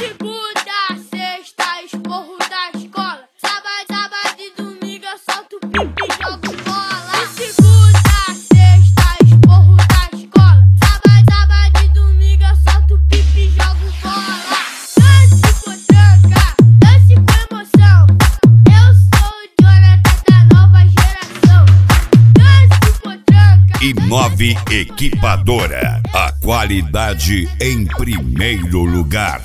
Segunda, sexta, esporro da escola. Sábado e domingo eu solto pipi e jogo bola. Segunda, sexta, esporro da escola. Sábado e domingo eu solto pipi e jogo bola. Dance potranca, dance com emoção. Eu sou o Jonathan da nova geração. Dance potranca. Inove Equipadora, a qualidade em primeiro lugar.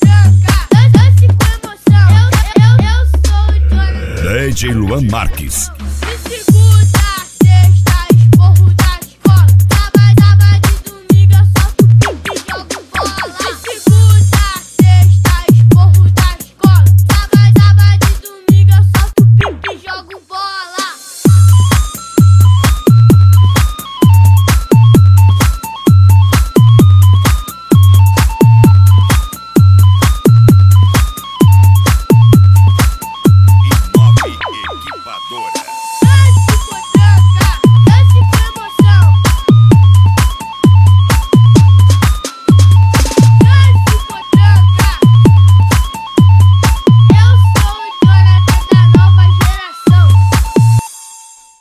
DJ Luan Marques,